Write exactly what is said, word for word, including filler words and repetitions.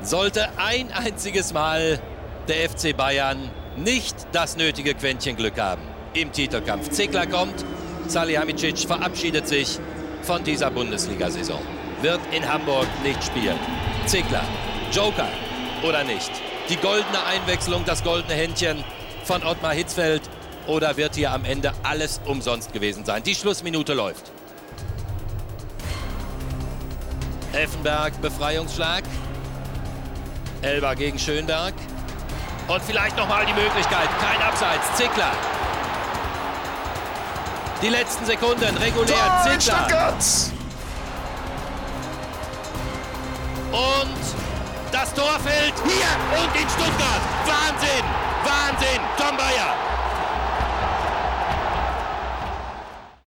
Sollte ein einziges Mal der F C Bayern nicht das nötige Quäntchen Glück haben im Titelkampf. Ceglar kommt, Salihamidzic verabschiedet sich von dieser Bundesliga-Saison. Wird in Hamburg nicht spielen. Ceglar, Joker oder nicht? Die goldene Einwechslung, das goldene Händchen von Ottmar Hitzfeld, oder wird hier am Ende alles umsonst gewesen sein? Die Schlussminute läuft. Effenberg, Befreiungsschlag. Elber gegen Schönberg. Und vielleicht nochmal die Möglichkeit. Kein Abseits. Ceglar. Die letzten Sekunden. Regulär. Ceglar. Und das Tor fällt hier und in Stuttgart. Wahnsinn. Wahnsinn. Tom Bayer.